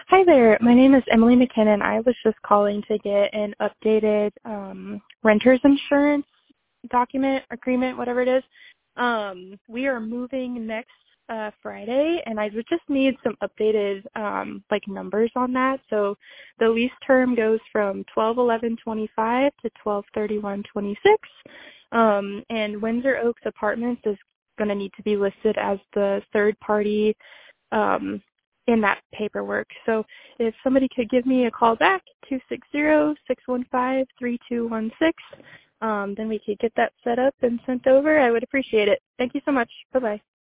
Hi there. My name is Emily McKinnon. I was just calling to get an updated renter's insurance document, agreement, whatever it is. We are moving next Friday, and I would just need some updated numbers on that. So the lease term goes from 12/11/25 to 12/31/26, and Windsor Oaks Apartments is going to need to be listed as the third party in that paperwork. So if somebody could give me a call back, 260-615-3216, then we could get that set up and sent over. I would appreciate it. Thank you so much. Bye-bye.